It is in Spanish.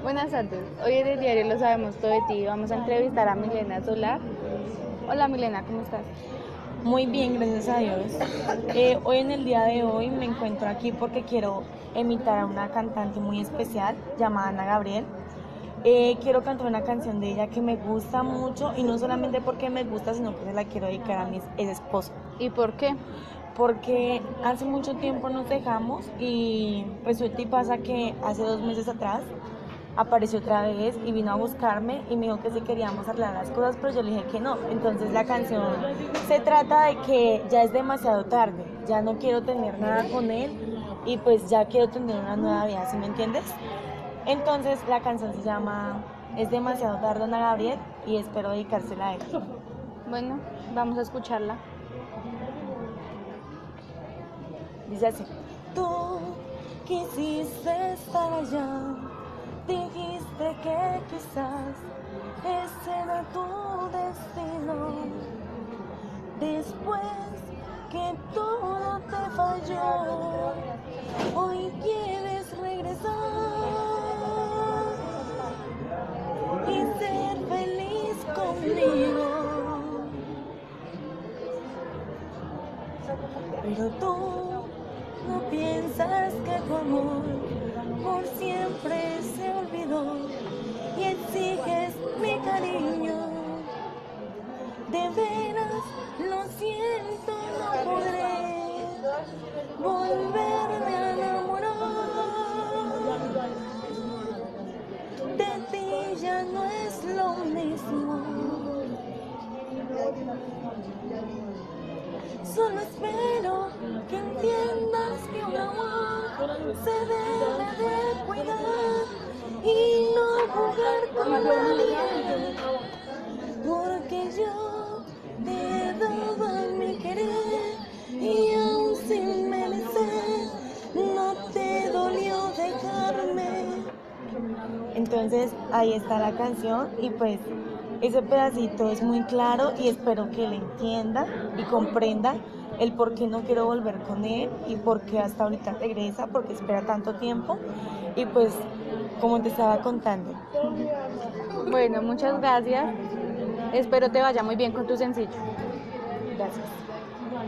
Buenas tardes. Hoy en el diario Lo Sabemos Todo de Ti vamos a entrevistar a Milena Solá. Hola Milena, ¿cómo estás? Muy bien, gracias a Dios. Hoy en el día de hoy me encuentro aquí porque quiero imitar a una cantante muy especial llamada Ana Gabriel. Quiero cantar una canción de ella que me gusta mucho y no solamente porque me gusta, sino que se la quiero dedicar a mi ex esposo. ¿Y por qué? Porque hace mucho tiempo nos dejamos y resulta y pasa que hace 2 meses atrás apareció otra vez y vino a buscarme y me dijo que si queríamos arreglar las cosas, pero yo le dije que no. Entonces la canción se trata de que ya es demasiado tarde, ya no quiero tener nada con él y pues ya quiero tener una nueva vida, ¿sí me entiendes? Entonces la canción se llama Es demasiado tarde, Ana Gabriel, y espero dedicársela a él. Bueno, vamos a escucharla. Dice así: tú quisiste estar allá, dijiste que quizás ese era tu destino. Después que todo te falló, hoy quieres regresar y ser feliz conmigo. Pero tú no piensas que tu amor por siempre se olvidó y exiges mi cariño. De veras, lo siento, no podré volverme a enamorar. De ti ya no es lo mismo. Solo espero que entiendas que un amor se debe de cuidar y no jugar con nadie, porque yo te he dado mi querer y aún sin merecer no te dolió dejarme. Entonces ahí está la canción y pues ese pedacito es muy claro y espero que él entienda y comprenda el por qué no quiero volver con él y por qué hasta ahorita regresa, porque espera tanto tiempo y pues como te estaba contando. Bueno, muchas gracias. Espero te vaya muy bien con tu sencillo. Gracias.